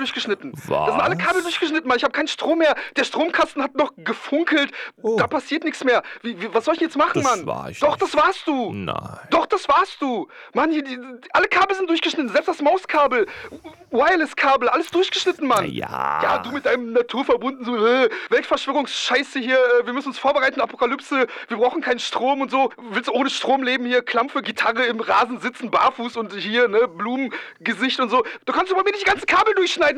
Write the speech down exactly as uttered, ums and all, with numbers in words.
durchgeschnitten. Was? Da sind alle Kabel durchgeschnitten, Mann. Ich habe keinen Strom mehr. Der Stromkasten hat noch gefunkelt. Oh. Da passiert nichts mehr. Wie, wie, was soll ich jetzt machen, Das Mann? war ich Doch, nicht. das warst du. Nein. Doch, das warst du. Mann, hier, die, alle Kabel sind durchgeschnitten. Selbst das Mauskabel, Wireless-Kabel, alles durchgeschnitten, Mann. Ja. Ja, du mit deinem naturverbunden so, äh, Weltverschwörungsscheiße hier. Äh, wir müssen uns vorbereiten, Apokalypse. Wir brauchen keinen Strom und so. Willst du ohne Strom leben hier? Klampfe, Gitarre im Rasen sitzen, barfuß und hier, ne, Blumengesicht und so. Du kannst aber mir nicht die ganzen Kabel durchschneiden.